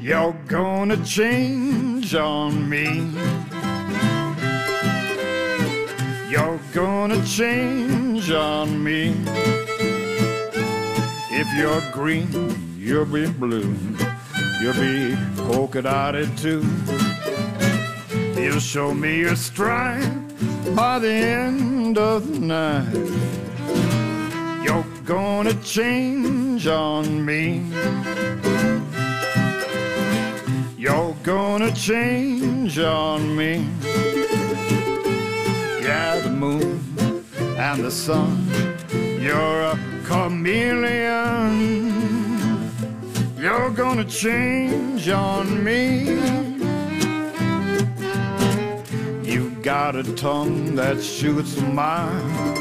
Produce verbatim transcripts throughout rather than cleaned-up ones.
You're gonna change on me. You're gonna change on me. If you're green, you'll be blue. You'll be polka dotted too. You'll show me your stripe by the end of the night. You're gonna change on me. You're gonna change on me. Yeah, the moon and the sun, you're a chameleon. You're gonna change on me. You got a tongue that shoots a mile,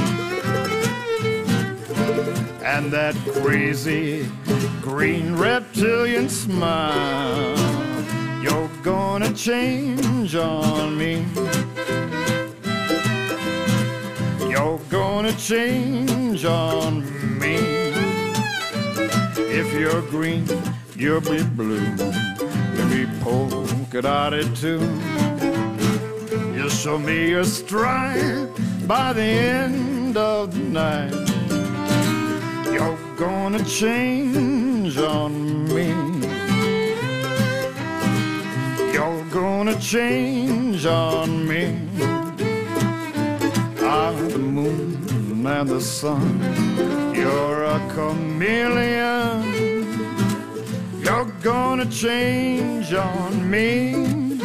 and that crazy green reptilian smile. You're gonna change on me. You're gonna change on me. If you're green, you'll be blue. You'll be polka dotted too. You'll show me your stripe by the end of the night. You're gonna change on me. You're gonna change on me. Ah, the moon and the sun, you're a chameleon. You're gonna change on me.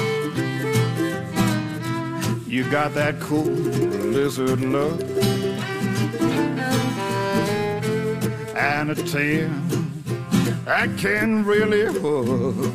You got that cool lizard look and a tail that can really hook.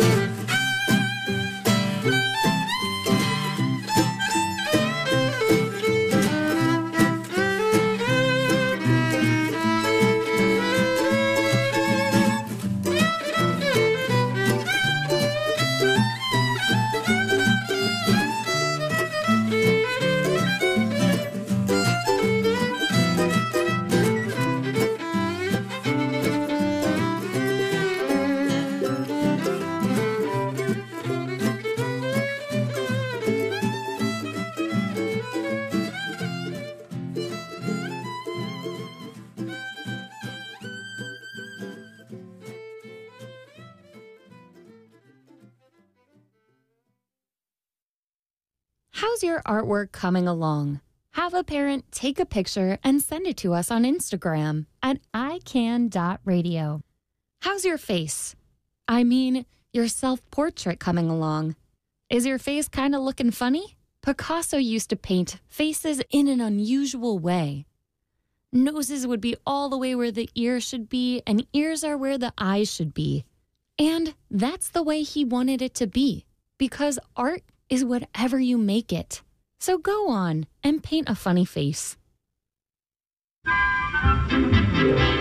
How's your artwork coming along? Have a parent take a picture and send it to us on Instagram at i can dot radio. How's your face? I mean, your self-portrait coming along. Is your face kind of looking funny? Picasso used to paint faces in an unusual way. Noses would be all the way where the ears should be, and ears are where the eyes should be. And that's the way he wanted it to be, because art is whatever you make it. So go on and paint a funny face.